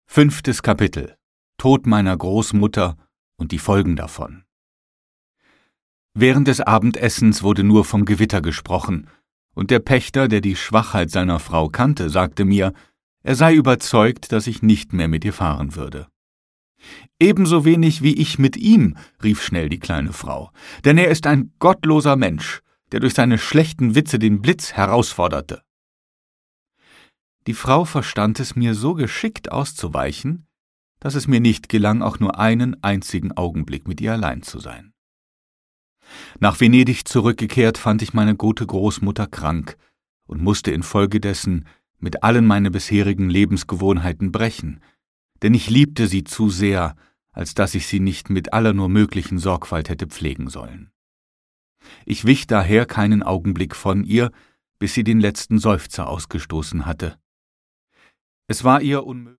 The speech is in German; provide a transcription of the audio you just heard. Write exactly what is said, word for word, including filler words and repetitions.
Fünftes Kapitel: Tod meiner Großmutter und die Folgen davon. Während des Abendessens wurde nur vom Gewitter gesprochen, und der Pächter, der die Schwachheit seiner Frau kannte, sagte mir, er sei überzeugt, dass ich nicht mehr mit ihr fahren würde. »Ebenso wenig wie ich mit ihm«, rief schnell die kleine Frau, »denn er ist ein gottloser Mensch, der durch seine schlechten Witze den Blitz herausforderte.« Die Frau verstand es mir so geschickt auszuweichen, dass es mir nicht gelang, auch nur einen einzigen Augenblick mit ihr allein zu sein. Nach Venedig zurückgekehrt, fand ich meine gute Großmutter krank und musste infolgedessen mit allen meine bisherigen Lebensgewohnheiten brechen, denn ich liebte sie zu sehr, als dass ich sie nicht mit aller nur möglichen Sorgfalt hätte pflegen sollen. Ich wich daher keinen Augenblick von ihr, bis sie den letzten Seufzer ausgestoßen hatte. Es war ihr unmöglich,